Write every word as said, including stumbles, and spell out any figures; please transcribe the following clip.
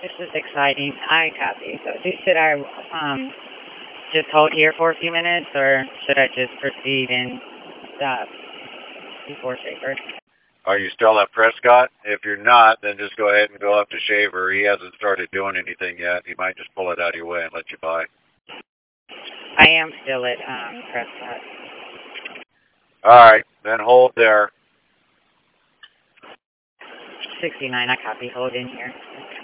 This is exciting. I copy. So do- should I um, just hold here for a few minutes, or should I just proceed and stop before Shaver? Are you still at Prescott? If you're not, then just go ahead and go up to Shaver. He hasn't started doing anything yet. He might just pull it out of your way and let you by. I am still at um, Prescott. All right, then hold there. sixty-nine, I copy. Hold in here.